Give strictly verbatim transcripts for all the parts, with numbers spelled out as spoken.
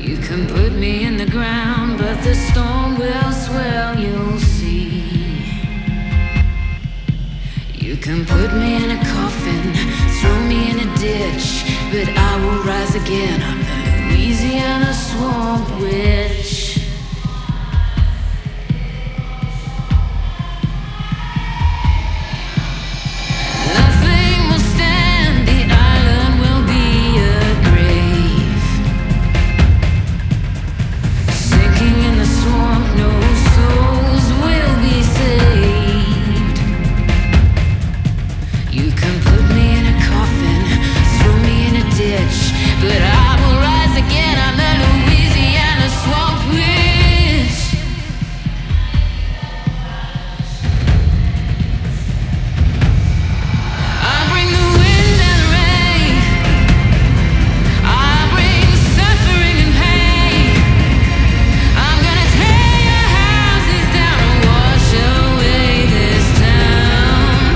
You can put me in the ground, but the storm will swell, you'll see. You can put me in a coffin, throw me in a ditch, but I will rise again. I'm the Louisiana swamp witch. Nothing will stand, the island will be a grave. Sinking in the swamp, no souls will be saved. You can put me in a coffin, throw me in a ditch, but I will rise again. I'm the Louisiana swamp witch. I bring the wind and the rain. I bring suffering and pain. I'm gonna tear your houses down and wash away this town.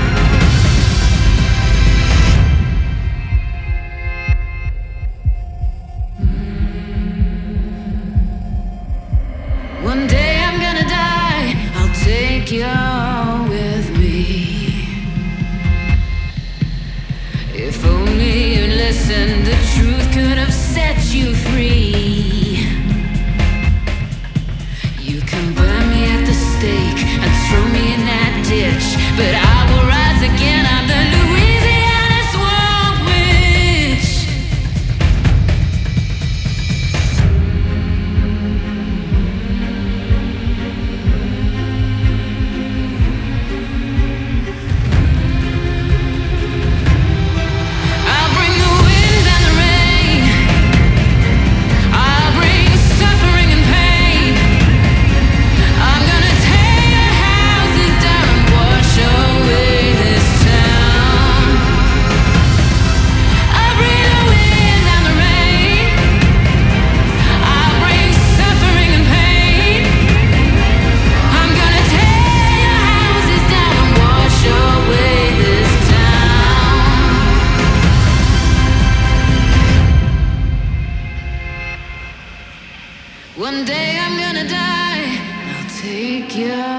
One day I'm gonna die, I'll take you all with me. If only you'd listen, the truth could have set you free. You can burn me at the stake and throw me in that ditch, but I will rise again. I'm the Louisiana swamp witch. I'll bring the wind and the rain. I'll bring suffering and pain. I'm gonna tear your houses down and wash away this town. I'll bring the wind and the rain. I'll bring suffering and pain. I'm gonna tear your houses down and wash away this town. One day I'm gonna die, I'll take you